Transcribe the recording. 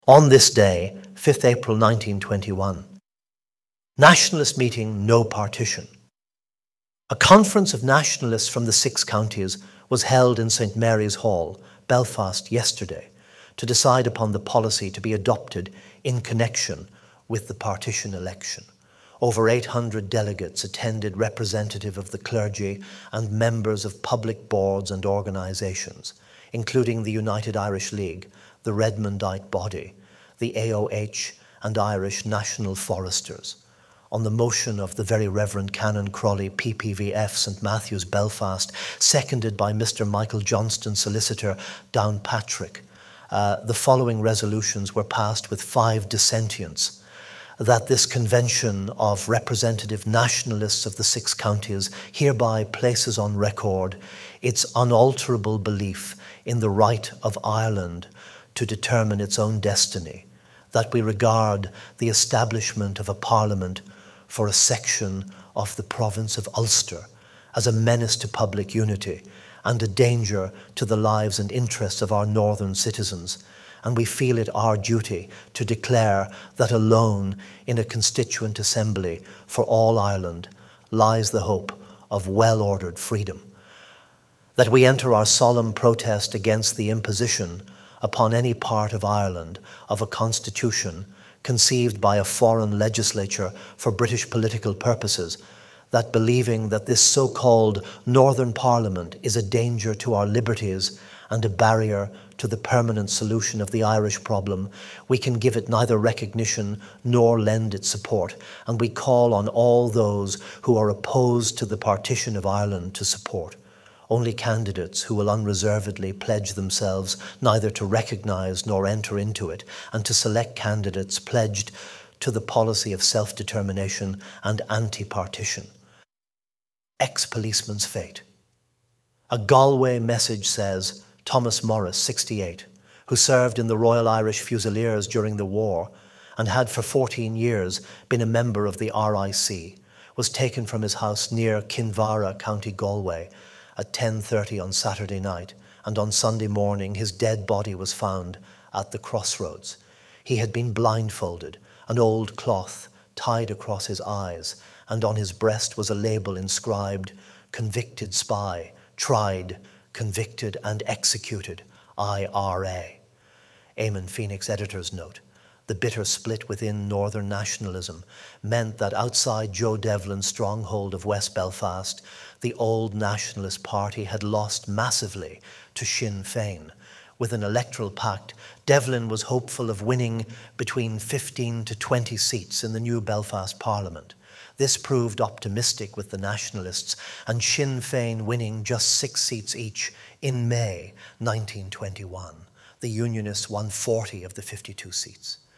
On this day, 5th April 1921, nationalist meeting No Partition. A conference of nationalists from the 6 counties was held in St Mary's Hall, Belfast, yesterday to decide upon the policy to be adopted in connection with the partition election. Over 800 delegates attended, representative of the clergy and members of public boards and organisations, including the United Irish League, the Redmondite body, the AOH and Irish National Foresters, on the motion of the Very Reverend Canon Crawley, PPVF, St Matthew's, Belfast, seconded by Mr Michael Johnston, Solicitor, Downpatrick. The following resolutions were passed with 5 dissentients: that this convention of representative nationalists of the 6 counties hereby places on record its unalterable belief in the right of Ireland to determine its own destiny, that we regard the establishment of a parliament for a section of the province of Ulster as a menace to public unity and a danger to the lives and interests of our northern citizens, and we feel it our duty to declare that alone in a constituent assembly for all Ireland lies the hope of well-ordered freedom. That we enter our solemn protest against the imposition upon any part of Ireland of a constitution conceived by a foreign legislature for British political purposes, that believing that this so-called Northern Parliament is a danger to our liberties and a barrier to the permanent solution of the Irish problem, we can give it neither recognition nor lend it support, and we call on all those who are opposed to the partition of Ireland to support. Only candidates who will unreservedly pledge themselves neither to recognise nor enter into it, and to select candidates pledged to the policy of self-determination and anti-partition. Ex-policeman's fate. A Galway message says Thomas Morris, 68, who served in the Royal Irish Fusiliers during the war and had for 14 years been a member of the RIC, was taken from his house near Kinvara, County Galway, at 10:30 on Saturday night, and on Sunday morning his dead body was found at the crossroads. He had been blindfolded, an old cloth tied across his eyes, and on his breast was a label inscribed, "Convicted spy, tried, convicted and executed, IRA." Eamon Phoenix editor's note. The bitter split within Northern nationalism meant that outside Joe Devlin's stronghold of West Belfast, the old Nationalist Party had lost massively to Sinn Féin. With an electoral pact, Devlin was hopeful of winning between 15 to 20 seats in the new Belfast Parliament. This proved optimistic with the Nationalists, and Sinn Féin winning just 6 seats each in May 1921. The Unionists won 40 of the 52 seats.